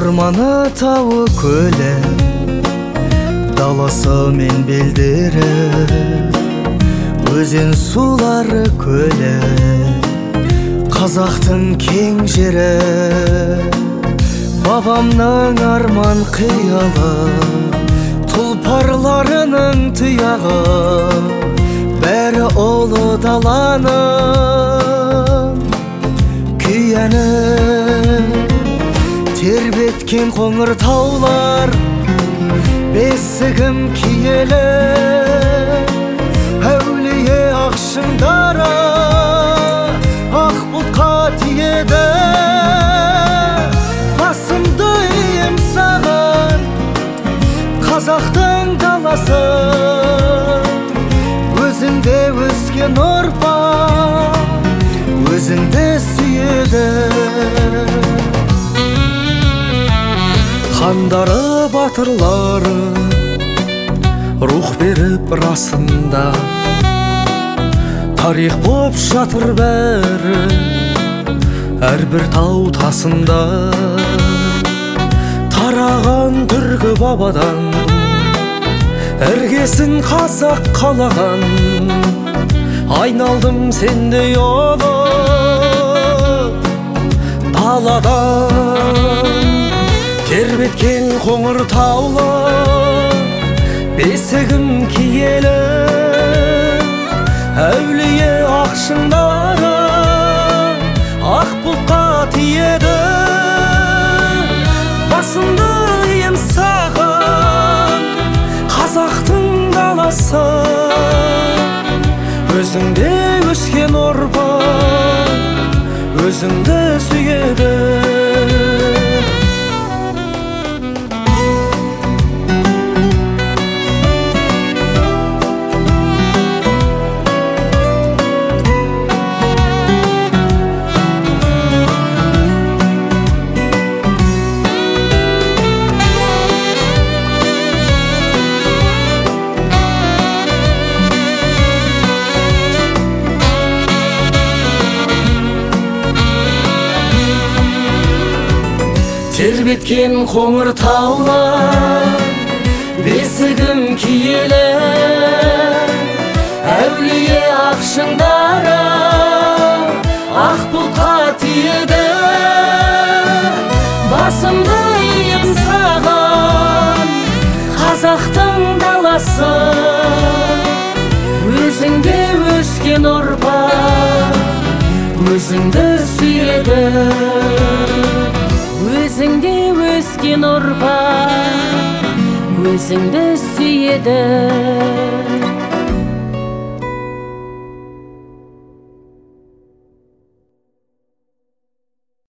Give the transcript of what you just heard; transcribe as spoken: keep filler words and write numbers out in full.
орманы, тауы, көлі, даласы мен белдері, өзен сулары, көлі, қазақтың кең жері, бабамның арман қиялы, тұлпарларының тұяғы, бәрі ұлы даланың күйәні. Тербеткен қоңыр таулар, бесігім киелі, әулие ақшыңдары ақ бұлтқа тиеді. Басымды ием саған, қазақтың даласы, өзіңде өскен ұрпақ, өзіңді сүйеді. Хандары, батырлары рух беріп расында, тарих боп жатыр бәрі әрбір тау тасында. Тараған түркі бабадан іргесін қазақ қалаған, айналдым сендей ұлы даладан. Тербеткен қоңыр таулы, бесігім киелі, әулие ақшыңдары ақ бұлтқа тиеді. Басымды ием саған, қазақтың даласы, өзіңде өскен ұрпақ, өзіңді сүйеді. Тербеткен қоңыр таулар, бесігім киелі, әулие ақшыңдары ақ бұлтқа тиеді. Басымды ием саған, қазақтың даласы, өзіңде өскен ұрпақ, өзіңді сүйеді. Өзіңде өскен ұрпақ, өзіңді сүйеді.